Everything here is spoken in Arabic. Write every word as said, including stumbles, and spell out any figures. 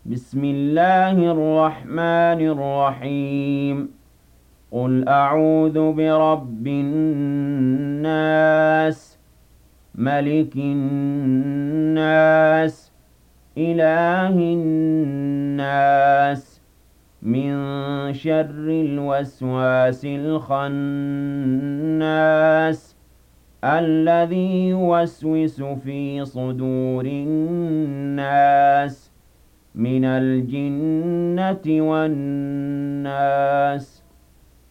بسم الله الرحمن الرحيم قل أعوذ برب الناس ملك الناس إله الناس من شر الوسواس الخناس الذي يوسوس في صدور الناس من الجنة والناس